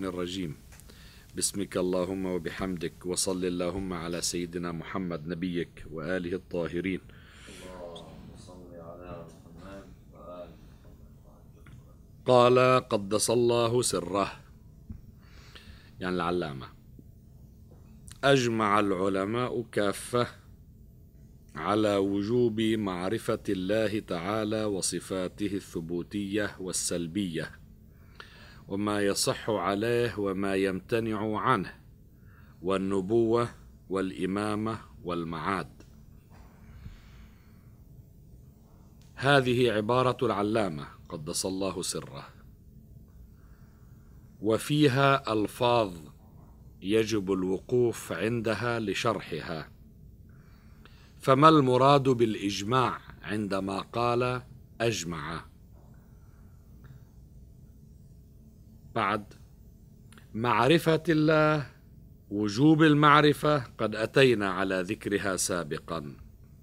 الرجيم. باسمك اللهم وبحمدك، وصل اللهم على سيدنا محمد نبيك وآله الطاهرين. قال قدس الله سره، يعني العلامة: أجمع العلماء كافة على وجوب معرفة الله تعالى وصفاته الثبوتية والسلبية، وما يصح عليه وما يمتنع عنه، والنبوة والإمامة والمعاد. هذه عبارة العلامة قدس الله سره، وفيها ألفاظ يجب الوقوف عندها لشرحها. فما المراد بالإجماع عندما قال أجمع؟ بعد معرفة الله، وجوب المعرفة قد أتينا على ذكرها سابقا.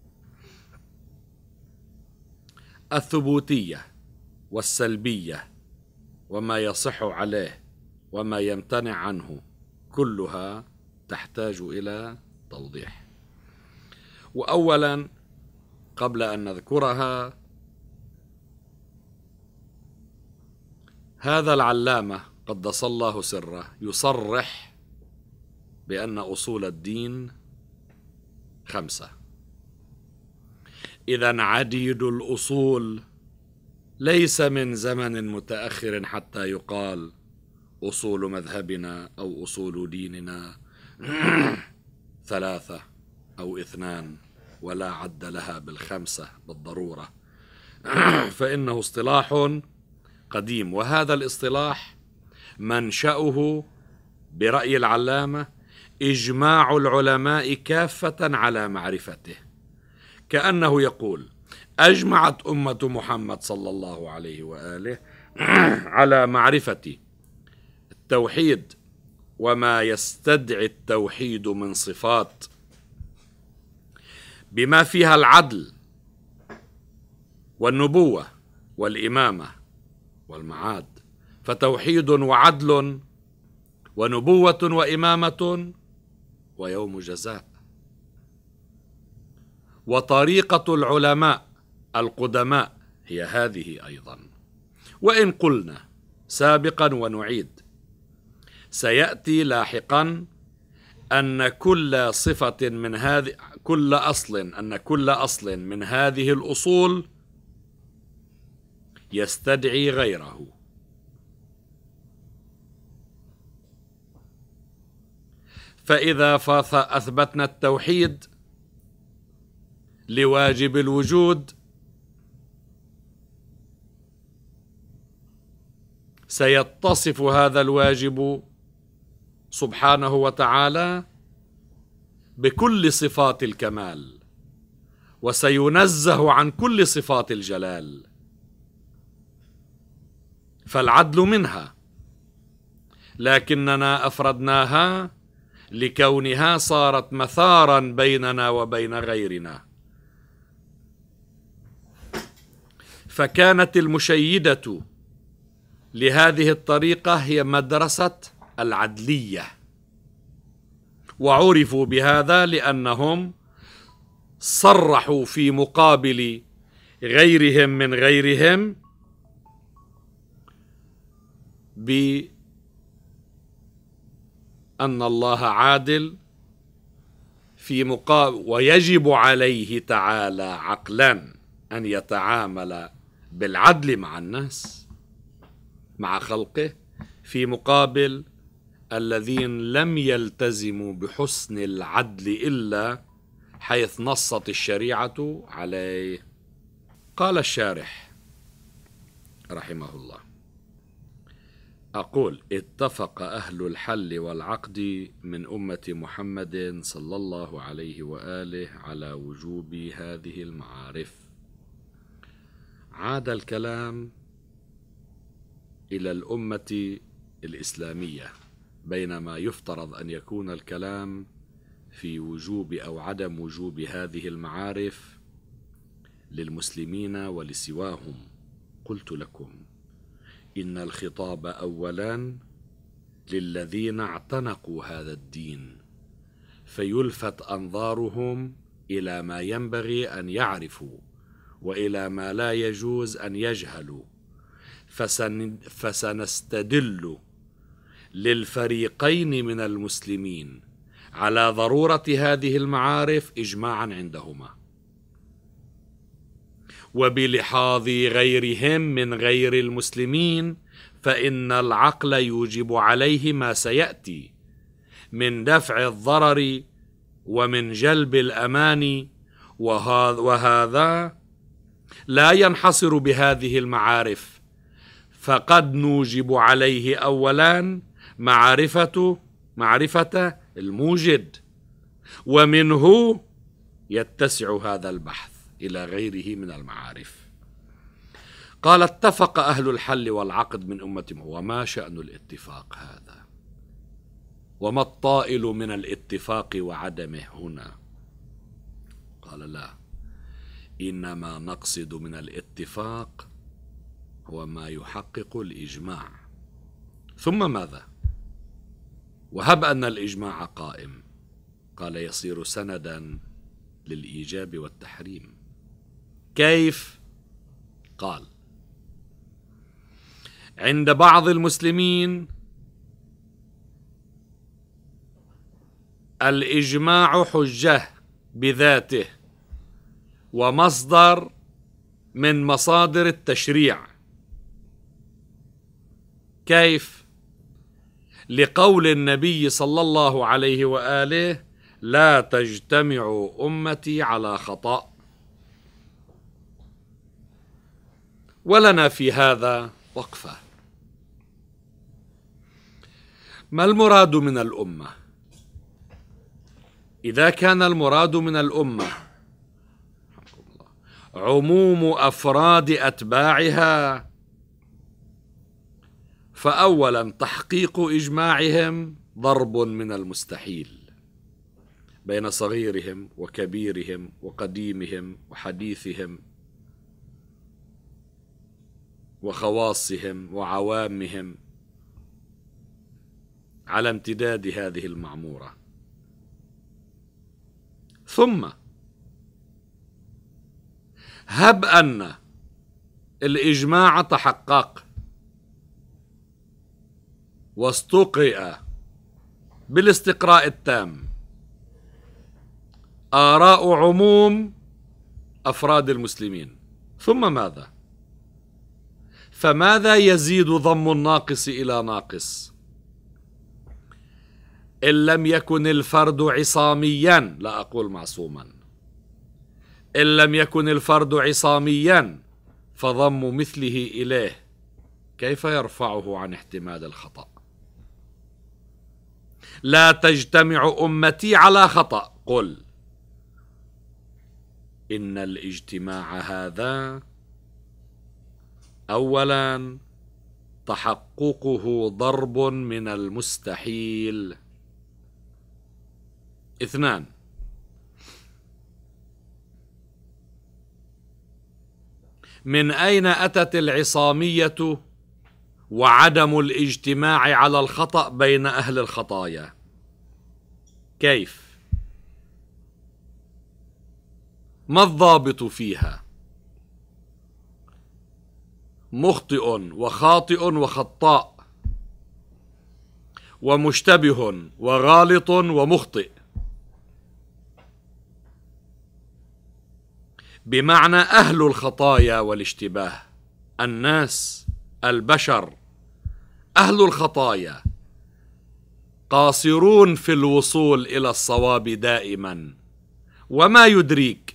الثبوتية والسلبية وما يصح عليه وما يمتنع عنه كلها تحتاج إلى توضيح. وأولا قبل أن نذكرها، هذا العلامة قدس الله سره يصرح بأن أصول الدين 5. إذن عديد الأصول ليس من زمن متأخر حتى يقال أصول مذهبنا أو أصول ديننا 3 أو 2، ولا عد لها بال5 بالضرورة. فإنه اصطلاح قديم، وهذا الاصطلاح منشأه برأي العلامة إجماع العلماء كافة على معرفته، كأنه يقول: أجمعت أمة محمد صلى الله عليه وآله على معرفة التوحيد وما يستدعي التوحيد من صفات، بما فيها العدل والنبوة والإمامة والمعاد. فتوحيد وعدل ونبوة وإمامة ويوم جزاء. وطريقة العلماء القدماء هي هذه أيضا. وإن قلنا سابقا ونعيد، سيأتي لاحقا أن كل صفة من هذه كل أصل من هذه الأصول يستدعي غيره. فإذا أثبتنا التوحيد لواجب الوجود، سيتصف هذا الواجب سبحانه وتعالى بكل صفات الكمال، وسينزه عن كل صفات الجلال، فالعدل منها، لكننا أفردناها لكونها صارت مثارا بيننا وبين غيرنا. فكانت المشيدة لهذه الطريقة هي مدرسة العدلية، وعرفوا بهذا لأنهم صرحوا في مقابل غيرهم من غيرهم بأن الله عادل في ويجب عليه تعالى عقلا أن يتعامل بالعدل مع الناس، مع خلقه، في مقابل الذين لم يلتزموا بحسن العدل إلا حيث نصت الشريعة عليه. قال الشارح رحمه الله: أقول: اتفق أهل الحل والعقد من أمة محمد صلى الله عليه وآله على وجوب هذه المعارف. عاد الكلام إلى الأمة الإسلامية، بينما يفترض أن يكون الكلام في وجوب أو عدم وجوب هذه المعارف للمسلمين ولسواهم. قلت لكم إن الخطاب أولا للذين اعتنقوا هذا الدين، فيلفت أنظارهم إلى ما ينبغي أن يعرفوا وإلى ما لا يجوز أن يجهلوا، فسنستدل للفريقين من المسلمين على ضرورة هذه المعارف إجماعا عندهما، وبلحاظ غيرهم من غير المسلمين فإن العقل يوجب عليه ما سيأتي من دفع الضرر ومن جلب الأمان، وهذا لا ينحصر بهذه المعارف، فقد نوجب عليه أولا معرفة الموجد، ومنه يتسع هذا البحث إلى غيره من المعارف. قال: اتفق أهل الحل والعقد من أمة. وما شأن الاتفاق هذا؟ وما الطائل من الاتفاق وعدمه هنا؟ قال: لا، إنما نقصد من الاتفاق هو ما يحقق الإجماع. ثم ماذا؟ وهب أن الإجماع قائم. قال: يصير سندا للإيجاب والتحريم. كيف؟ قال: عند بعض المسلمين الإجماع حجة بذاته ومصدر من مصادر التشريع. كيف؟ لقول النبي صلى الله عليه وآله: لا تجتمع أمتي على خطأ. ولنا في هذا وقفة. ما المراد من الأمة؟ إذا كان المراد من الأمة عموم أفراد أتباعها، فأولا تحقيق إجماعهم ضرب من المستحيل بين صغيرهم وكبيرهم وقديمهم وحديثهم وخواصهم وعوامهم على امتداد هذه المعمورة. ثم هب أن الإجماع تحقق واستقرئ بالاستقراء التام آراء عموم أفراد المسلمين، ثم ماذا؟ فماذا يزيد ضم الناقص إلى ناقص؟ إن لم يكن الفرد عصاميا، لا أقول معصوما، إن لم يكن الفرد عصاميا فضم مثله إليه كيف يرفعه عن احتمال الخطأ؟ لا تجتمع أمتي على خطأ. قل إن الاجتماع هذا أولا تحققه ضرب من المستحيل. اثنان، من أين أتت العصامية وعدم الاجتماع على الخطأ بين أهل الخطايا؟ كيف؟ ما الضابط فيها؟ مخطئ وخاطئ وخطاء، ومشتبه وغالط ومخطئ، بمعنى أهل الخطايا والاشتباه، الناس البشر أهل الخطايا قاصرون في الوصول إلى الصواب دائما، وما يدريك؟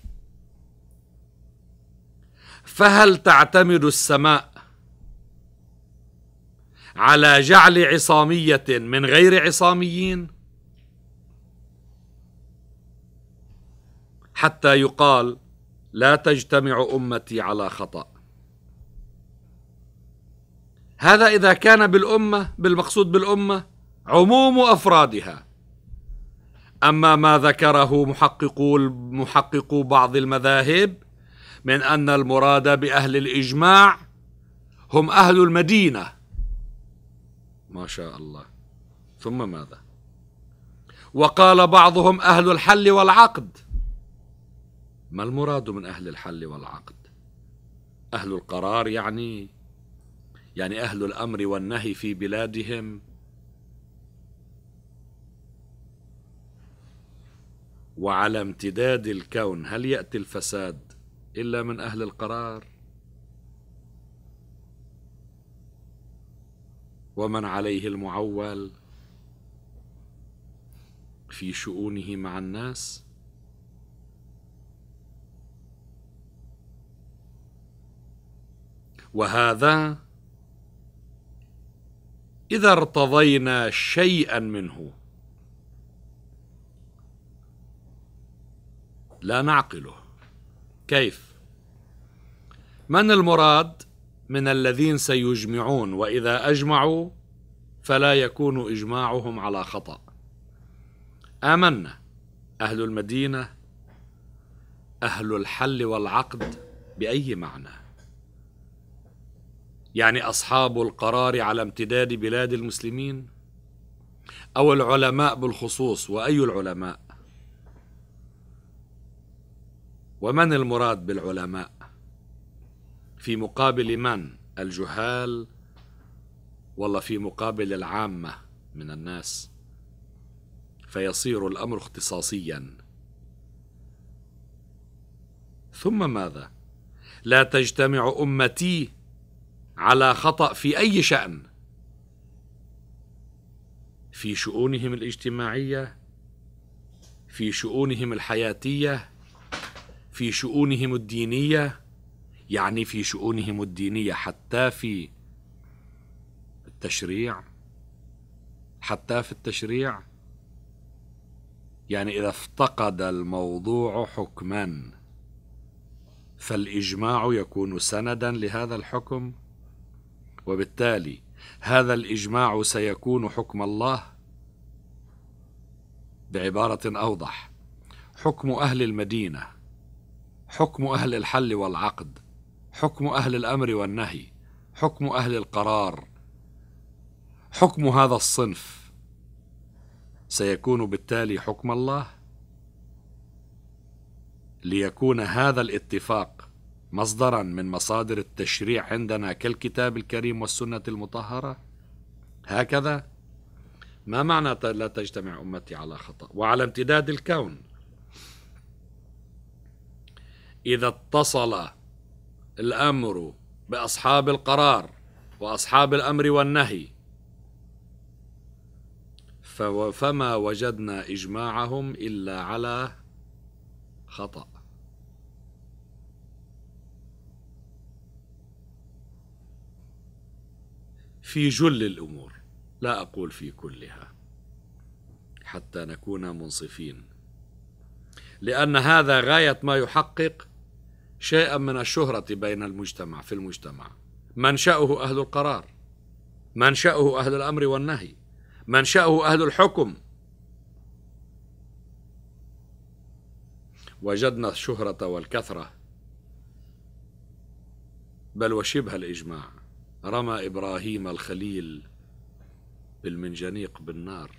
فهل تعتمد السماء على جعل عصامية من غير عصاميين حتى يقال لا تجتمع أمتي على خطأ؟ هذا إذا كان بالأمة، بالمقصود بالأمة عموم أفرادها. أما ما ذكره محققو بعض المذاهب من أن المراد بأهل الإجماع هم أهل المدينة، ما شاء الله، ثم ماذا؟ وقال بعضهم أهل الحل والعقد. ما المراد من أهل الحل والعقد؟ أهل القرار يعني أهل الأمر والنهي في بلادهم؟ وعلى امتداد الكون هل يأتي الفساد إلا من أهل القرار؟ ومن عليه المعول في شؤونه مع الناس؟ وهذا إذا ارتضينا شيئا منه لا نعقله. كيف؟ من المراد من الذين سيجمعون وإذا أجمعوا فلا يكون إجماعهم على خطأ؟ آمنا أهل المدينة، أهل الحل والعقد بأي معنى؟ يعني أصحاب القرار على امتداد بلاد المسلمين، أو العلماء بالخصوص؟ وأي العلماء؟ ومن المراد بالعلماء؟ في مقابل من؟ الجهال ولا في مقابل العامة من الناس؟ فيصير الأمر اختصاصيا. ثم ماذا؟ لا تجتمع أمتي على خطأ في أي شأن، في شؤونهم الاجتماعية، في شؤونهم الحياتية، في شؤونهم الدينية. يعني في شؤونهم الدينية حتى في التشريع، يعني إذا افتقد الموضوع حكما فالإجماع يكون سندا لهذا الحكم، وبالتالي هذا الإجماع سيكون حكم الله. بعبارة أوضح، حكم أهل المدينة، حكم أهل الحل والعقد، حكم أهل الأمر والنهي، حكم أهل القرار، حكم هذا الصنف سيكون بالتالي حكم الله، ليكون هذا الاتفاق مصدرا من مصادر التشريع عندنا كالكتاب الكريم والسنة المطهرة. هكذا ما معنى لا تجتمع أمتي على خطأ؟ وعلى امتداد الكون إذا اتصل الأمر بأصحاب القرار وأصحاب الأمر والنهي فما وجدنا إجماعهم إلا على خطأ. في جل الأمور، لا أقول في كلها حتى نكون منصفين، لأن هذا غاية ما يحقق شيئا من الشهرة بين المجتمع. في المجتمع منشأه أهل القرار، منشأه أهل الأمر والنهي، منشأه أهل الحكم. وجدنا الشهرة والكثرة بل وشبه الإجماع. رمى إبراهيم الخليل بالمنجنيق بالنار.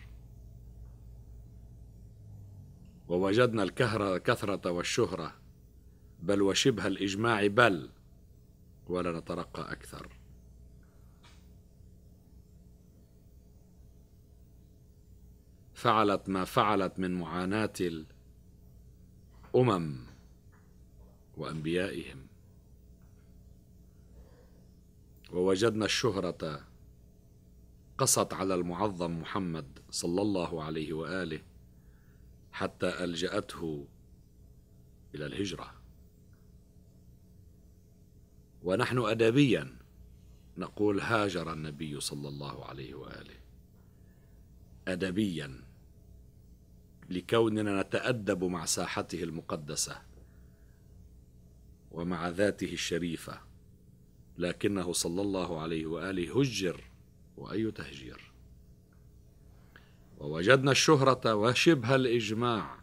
ووجدنا الكثرة والشهرة بل وشبه الإجماع، بل ولا نترقى أكثر. فعلت ما فعلت من معاناة الأمم وأنبيائهم. ووجدنا الشهرة قصت على المعظم محمد صلى الله عليه وآله حتى ألجأته إلى الهجرة. ونحن أدبيا نقول هاجر النبي صلى الله عليه وآله، أدبيا، لكوننا نتأدب مع ساحته المقدسة ومع ذاته الشريفة، لكنه صلى الله عليه وآله هجر، وأي تهجير. ووجدنا الشهرة وشبه الإجماع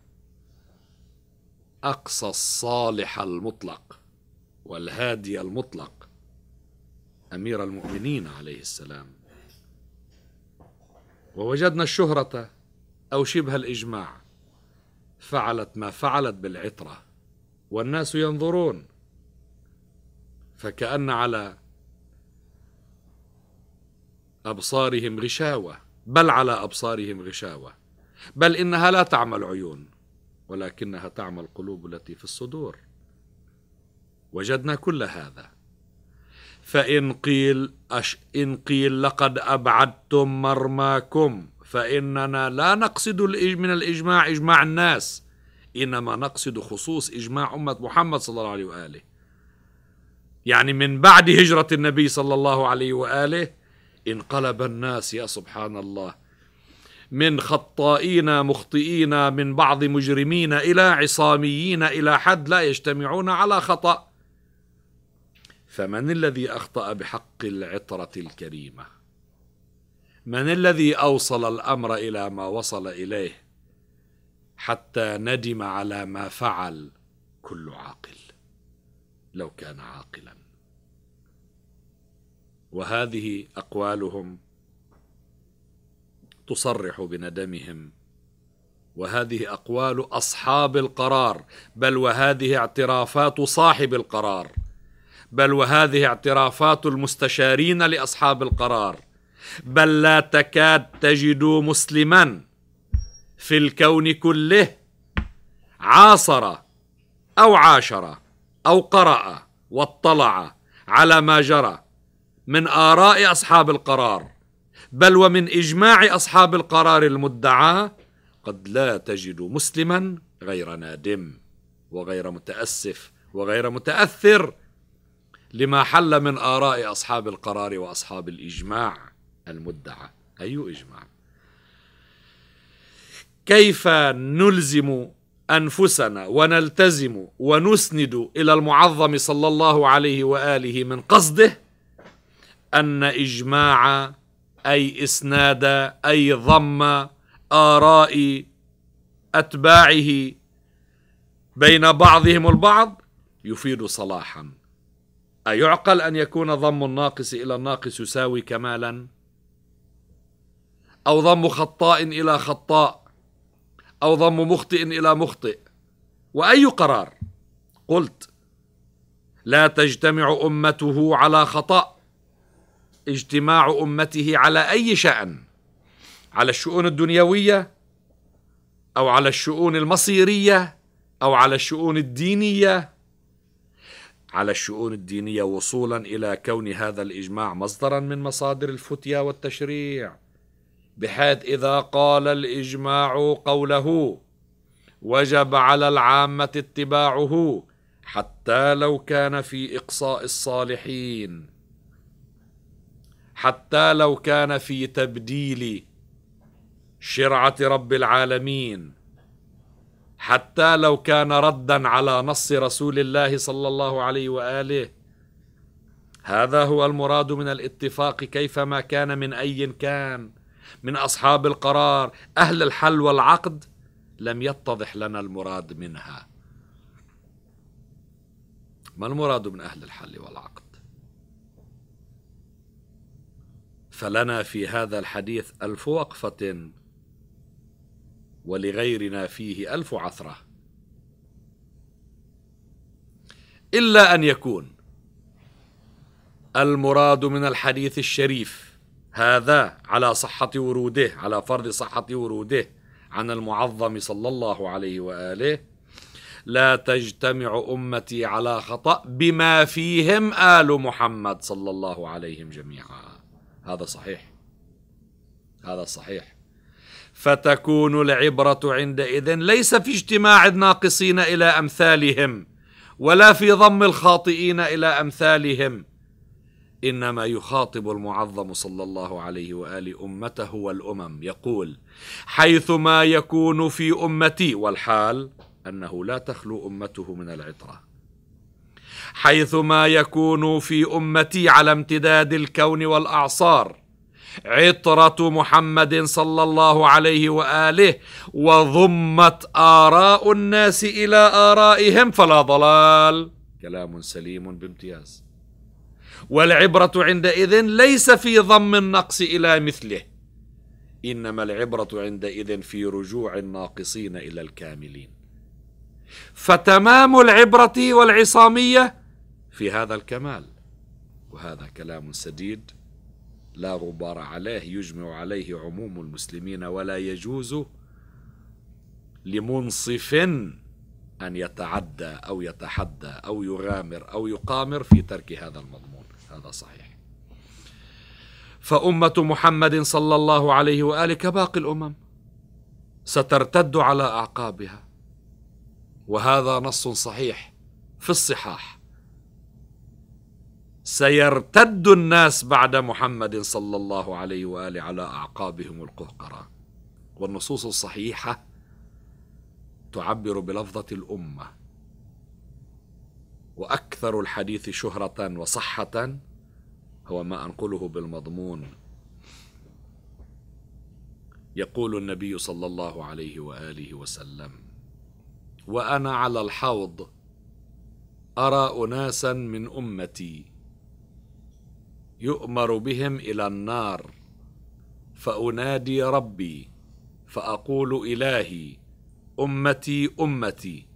أقصى الصالح المطلق والهادي المطلق أمير المؤمنين عليه السلام. ووجدنا الشهرة أو شبه الإجماع فعلت ما فعلت بالعترة والناس ينظرون، فكأن على أبصارهم غشاوة، بل على أبصارهم غشاوة، بل إنها لا تعمى العيون ولكنها تعمى القلوب التي في الصدور. وجدنا كل هذا. فإن قيل لقد أبعدتم مرماكم، فإننا لا نقصد من الإجماع إجماع الناس، إنما نقصد خصوص إجماع أمة محمد صلى الله عليه وآله. يعني من بعد هجرة النبي صلى الله عليه وآله انقلب الناس يا سبحان الله من خطائين مخطئين، من بعض مجرمين إلى عصاميين، إلى حد لا يجتمعون على خطأ. فمن الذي أخطأ بحق العطرة الكريمة؟ من الذي أوصل الأمر إلى ما وصل إليه حتى ندم على ما فعل كل عاقل لو كان عاقلا؟ وهذه أقوالهم تصرح بندمهم، وهذه أقوال أصحاب القرار، بل وهذه اعترافات صاحب القرار، بل وهذه اعترافات المستشارين لأصحاب القرار، بل لا تكاد تجد مسلما في الكون كله عاصر أو عاشر أو قرأ واطلع على ما جرى من آراء أصحاب القرار، بل ومن إجماع أصحاب القرار المدعى، قد لا تجد مسلما غير نادم وغير متأسف وغير متأثر لما حل من آراء أصحاب القرار وأصحاب الإجماع المدعى. أي إجماع؟ كيف نلزم أنفسنا ونلتزم ونسند إلى المعظم صلى الله عليه وآله من قصده أن إجماع أي إسناد أي ضم آراء أتباعه بين بعضهم البعض يفيد صلاحا؟ أيعقل أن يكون ضم الناقص إلى الناقص يساوي كمالا، أو ضم خطاء إلى خطاء، أو ضم مخطئ إلى مخطئ؟ وأي قرار؟ قلت لا تجتمع أمته على خطأ، اجتماع أمته على أي شأن، على الشؤون الدنيوية أو على الشؤون المصيرية أو على الشؤون الدينية، على الشؤون الدينية وصولا إلى كون هذا الإجماع مصدرا من مصادر الفتيا والتشريع، بحيث إذا قال الإجماع قوله وجب على العامة اتباعه حتى لو كان في إقصاء الصالحين، حتى لو كان في تبديل شرعة رب العالمين، حتى لو كان ردا على نص رسول الله صلى الله عليه وآله. هذا هو المراد من الاتفاق كيفما كان من أي كان من أصحاب القرار أهل الحل والعقد. لم يتضح لنا المراد منها. ما المراد من أهل الحل والعقد؟ فلنا في هذا الحديث 1000 وقفة، ولغيرنا فيه 1000 عثرة، إلا أن يكون المراد من الحديث الشريف هذا على صحة وروده، على فرض صحة وروده عن المعظم صلى الله عليه وآله: لا تجتمع أمتي على خطأ بما فيهم آل محمد صلى الله عليهم جميعا. هذا صحيح، هذا صحيح. فتكون العبرة عندئذ ليس في اجتماع الناقصين إلى أمثالهم ولا في ضم الخاطئين إلى أمثالهم، إنما يخاطب المعظم صلى الله عليه وآله أمته والأمم، يقول: حيثما يكون في أمتي، والحال أنه لا تخلو أمته من العطرة، حيثما يكون في أمتي على امتداد الكون والأعصار عطرة محمد صلى الله عليه وآله، وضمت آراء الناس إلى آرائهم، فلا ضلال. كلام سليم بامتياز. والعبرة عندئذ ليس في ضم النقص إلى مثله، إنما العبرة عندئذ في رجوع الناقصين إلى الكاملين. فتمام العبرة والعصامية في هذا الكمال. وهذا كلام سديد لا غبار عليه، يجمع عليه عموم المسلمين، ولا يجوز لمنصف أن يتعدى أو يتحدى أو يغامر أو يقامر في ترك هذا المضمون. هذا صحيح. فأمة محمد صلى الله عليه وآله كباقي الأمم سترتد على أعقابها، وهذا نص صحيح في الصحاح. سيرتد الناس بعد محمد صلى الله عليه وآله على أعقابهم القهقرة. والنصوص الصحيحة تعبر بلفظة الأمة. وأكثر الحديث شهرة وصحة هو ما أنقله بالمضمون. يقول النبي صلى الله عليه وآله وسلم: وأنا على الحوض أرى أناسا من أمتي يؤمر بهم إلى النار، فأنادي ربي فأقول: إلهي، أمتي أمتي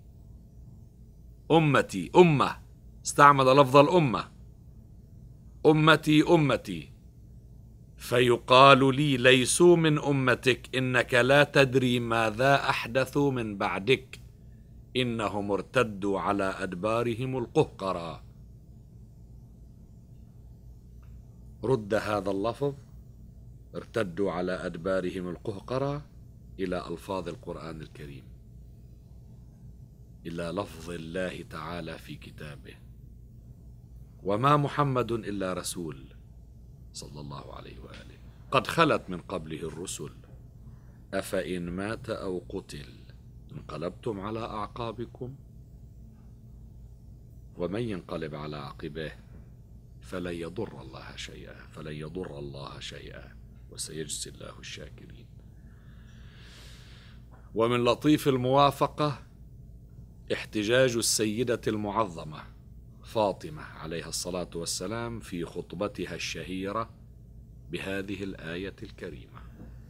أمتي، أمة، استعمل لفظ الأمة، أمتي أمتي، فيقال لي: ليسوا من أمتك، إنك لا تدري ماذا أحدثوا من بعدك، إنهم ارتدوا على أدبارهم القهقرى. رد هذا اللفظ ارتدوا على أدبارهم القهقرى إلى ألفاظ القرآن الكريم، إلى لفظ الله تعالى في كتابه: وما محمد إلا رسول صلى الله عليه وآله قد خلت من قبله الرسل أفإن مات أو قتل انقلبتم على أعقابكم ومن ينقلب على عقبيه فلن يضر الله شيئا وسيجزي الله الشاكرين. ومن لطيف الموافقة احتجاج السيدة المعظمة فاطمة عليها الصلاة والسلام في خطبتها الشهيرة بهذه الآية الكريمة.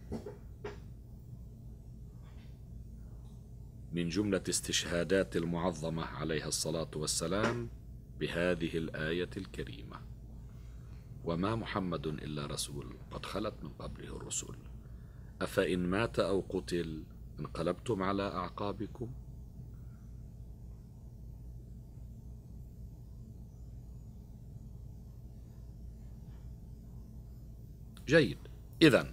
من جملة استشهادات المعظمة عليها الصلاة والسلام بهذه الآية الكريمة: وما محمد إلا رسول قد خلت من قبله الرسل أفإن مات أو قتل انقلبتم على أعقابكم. جيد. إذن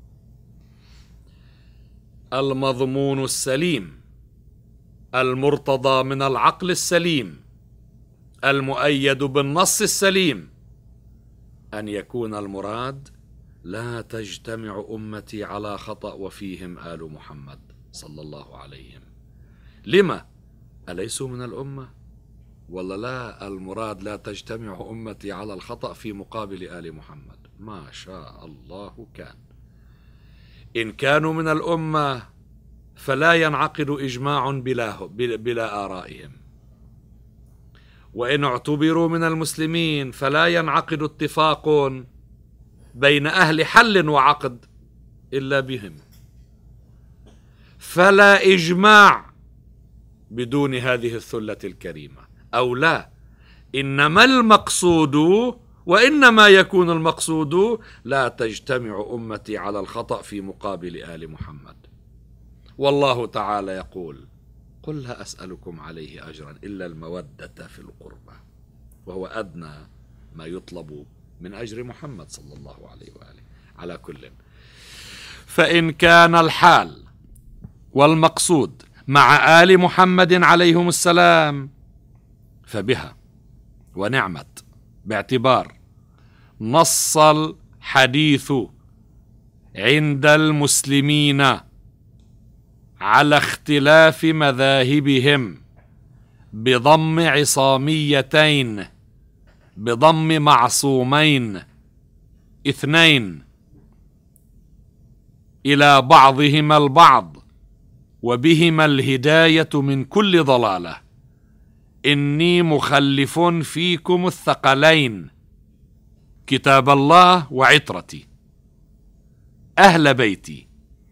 المضمون السليم المرتضى من العقل السليم المؤيد بالنص السليم أن يكون المراد: لا تجتمع أمتي على خطأ وفيهم آل محمد صلى الله عليهم. لما؟ أليسوا من الأمة؟ ولا لا المراد لا تجتمع أمتي على الخطأ في مقابل آل محمد؟ ما شاء الله كان. إن كانوا من الأمة فلا ينعقد إجماع بلا آرائهم، وإن اعتبروا من المسلمين فلا ينعقد اتفاق بين أهل حل وعقد إلا بهم. فلا إجماع بدون هذه الثلة الكريمة، أو لا، إنما المقصود وإنما يكون المقصود: لا تجتمع أمتي على الخطأ في مقابل آل محمد. والله تعالى يقول: قل لا أسألكم عليه أجرا إلا المودة في القربى، وهو أدنى ما يطلب من أجر محمد صلى الله عليه وآله. على كل، فإن كان الحال والمقصود مع آل محمد عليهم السلام فبها ونعمت، باعتبار نص الحديث عند المسلمين على اختلاف مذاهبهم بضم عصاميتين، بضم معصومين اثنين إلى بعضهما البعض وبهما الهداية من كل ضلالة: إني مخلف فيكم الثقلين كتاب الله وعترتي. أهل بيتي.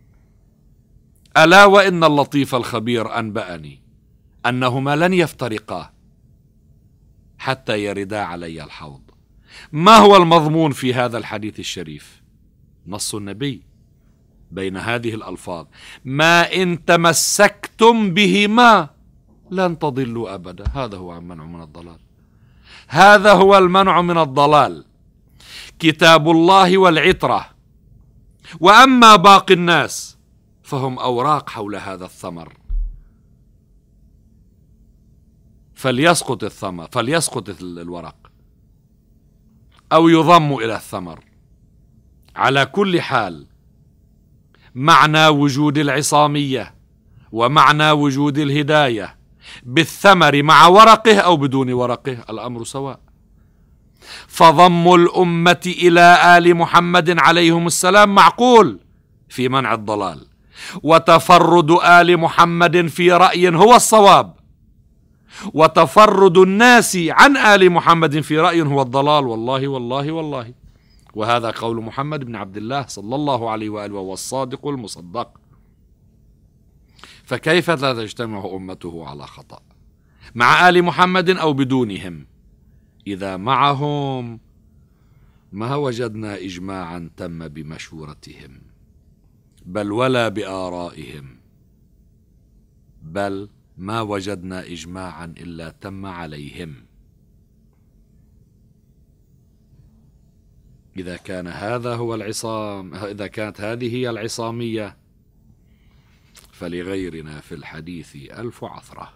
ألا وإن اللطيف الخبير أنبأني أنهما لن يفترقا حتى يردا علي الحوض. ما هو المضمون في هذا الحديث الشريف؟ نص النبي بين هذه الألفاظ: ما إن تمسكتم بهما لن تضلوا أبدا. هذا هو المنع من الضلال، هذا هو المنع من الضلال، كتاب الله والعترة. وأما باقي الناس فهم أوراق حول هذا الثمر، فليسقط الثمر، فليسقط الورق أو يضم إلى الثمر. على كل حال، معنى وجود العصامية ومعنى وجود الهداية بالثمر مع ورقه أو بدون ورقه الأمر سواء. فضم الأمة إلى آل محمد عليهم السلام معقول في منع الضلال، وتفرد آل محمد في رأي هو الصواب، وتفرد الناس عن آل محمد في رأي هو الضلال. والله والله والله. وهذا قول محمد بن عبد الله صلى الله عليه وآله وهو الصادق المصدق. فكيف لا تجتمع أمته على خطأ مع آل محمد أو بدونهم؟ إذا معهم ما وجدنا إجماعا تم بمشورتهم، بل ولا بآرائهم، بل ما وجدنا إجماعا إلا تم عليهم. إذا كان هذا هو العصام، إذا كانت هذه هي العصامية، فلغيرنا في الحديث ألف عثرة.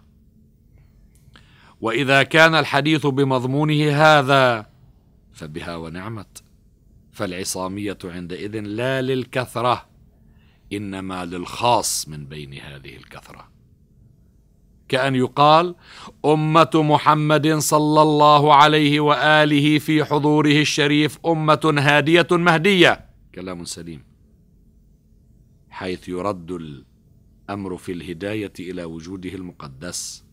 وإذا كان الحديث بمضمونه هذا فبها ونعمت، فالعصامية عندئذ لا للكثرة إنما للخاص من بين هذه الكثرة، كأن يقال أمة محمد صلى الله عليه وآله في حضوره الشريف أمة هادية مهدية. كلام سليم، حيث يرد الأمر في الهداية إلى وجوده المقدس.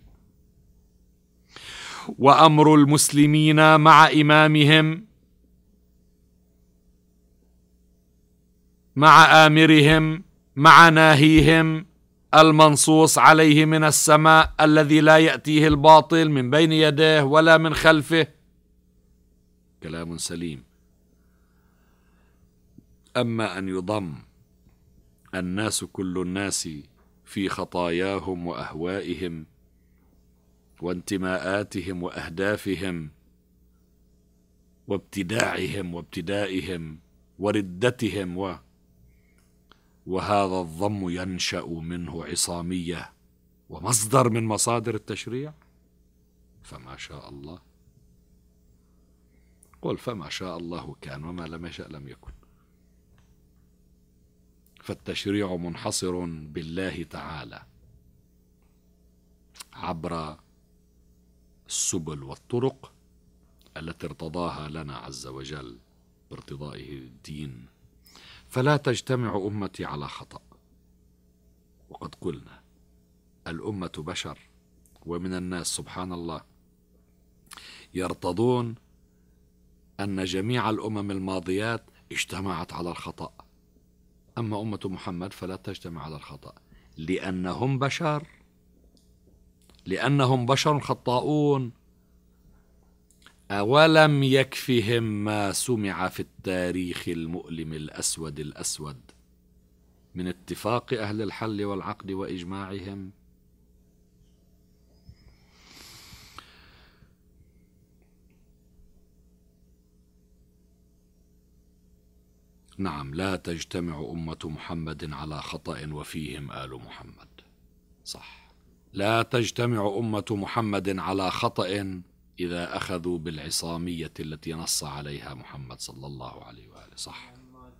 وأمر المسلمين مع إمامهم، مع آمرهم، مع ناهيهم المنصوص عليه من السماء الذي لا يأتيه الباطل من بين يديه ولا من خلفه. كلام سليم. أما أن يضم الناس كل الناس في خطاياهم وأهوائهم وانتماءاتهم وأهدافهم وابتداعهم وابتدائهم وردتهم وهذا الضم ينشأ منه عصامية ومصدر من مصادر التشريع، فما شاء الله. قل فما شاء الله كان وما لم يشأ لم يكن. فالتشريع منحصر بالله تعالى عبر السبل والطرق التي ارتضاها لنا عز وجل بارتضائه الدين. فلا تجتمع أمتي على خطأ. وقد قلنا الأمة بشر، ومن الناس سبحان الله يرتضون أن جميع الأمم الماضيات اجتمعت على الخطأ، أما أمة محمد فلا تجتمع على الخطأ لأنهم بشر، لأنهم بشر خطاؤون. أولم يكفهم ما سمع في التاريخ المؤلم الأسود من اتفاق أهل الحل والعقد وإجماعهم؟ نعم، لا تجتمع أمة محمد على خطأ وفيهم آل محمد. صح، لا تجتمع أمة محمد على خطأ إذا أخذوا بالعصامية التي نص عليها محمد صلى الله عليه وآله. صح،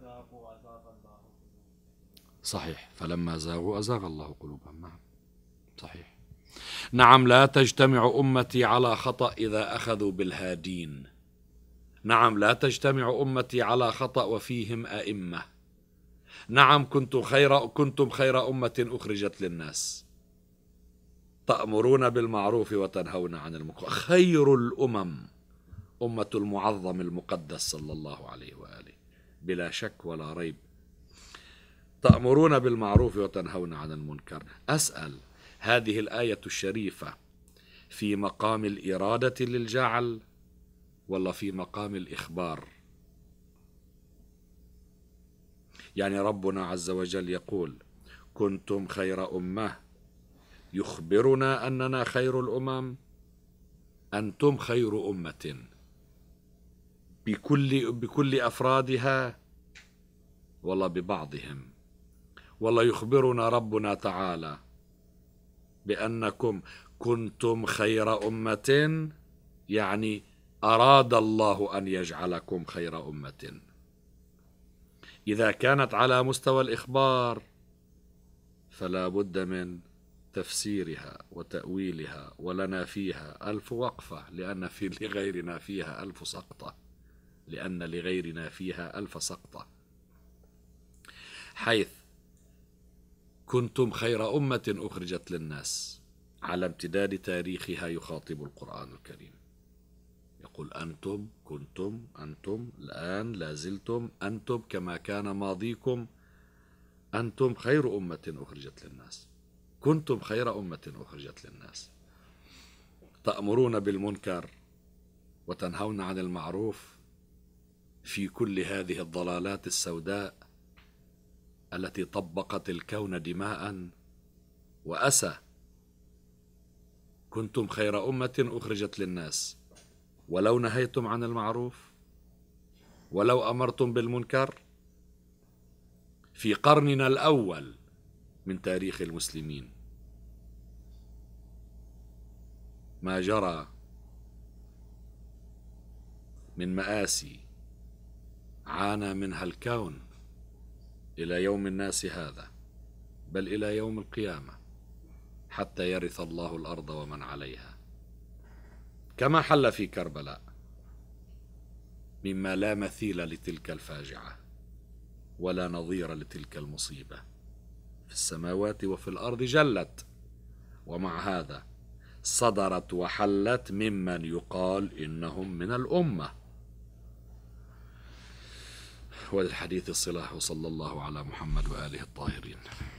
صحيح، فلما زاغوا أزاغ الله قلوبهم. نعم صحيح. نعم، لا تجتمع أمتي على خطأ إذا أخذوا بالهادين. نعم، لا تجتمع أمتي على خطأ وفيهم أئمة. نعم، كنتم خير أمة أخرجت للناس، تأمرون بالمعروف وتنهون عن المنكر. خير الأمم أمة المعظم المقدس صلى الله عليه وآله بلا شك ولا ريب. تأمرون بالمعروف وتنهون عن المنكر. أسأل، هذه الآية الشريفة في مقام الإرادة للجعل ولا في مقام الإخبار؟ يعني ربنا عز وجل يقول كنتم خير أمة، يخبرنا أننا خير الأمم؟ أنتم خير أمة بكل أفرادها ولا ببعضهم؟ والله يخبرنا ربنا تعالى بأنكم كنتم خير أمة، يعني أراد الله أن يجعلكم خير أمة. إذا كانت على مستوى الإخبار فلا بد من تفسيرها وتأويلها، ولنا فيها ألف وقفة، لأن في لغيرنا فيها ألف سقطة، لأن لغيرنا فيها ألف سقطة. حيث كنتم خير أمة أخرجت للناس، على امتداد تاريخها يخاطب القرآن الكريم، يقول أنتم كنتم، أنتم الآن لازلتم، أنتم كما كان ماضيكم، أنتم خير أمة أخرجت للناس، كنتم خير أمة أخرجت للناس. تأمرون بالمنكر وتنهون عن المعروف في كل هذه الضلالات السوداء التي طبقت الكون دماء وأسى. كنتم خير أمة أخرجت للناس، ولو نهيتم عن المعروف ولو أمرتم بالمنكر. في قرننا الأول من تاريخ المسلمين ما جرى من مآسي عانى منها الكون إلى يوم الناس هذا، بل إلى يوم القيامة، حتى يرث الله الأرض ومن عليها، كما حل في كربلاء مما لا مثيل لتلك الفاجعة ولا نظير لتلك المصيبة في السماوات وفي الأرض جلت، ومع هذا صدرت وحلت ممن يقال إنهم من الأمة. وللحديث الصلاح، وصلى الله على محمد وآله الطاهرين.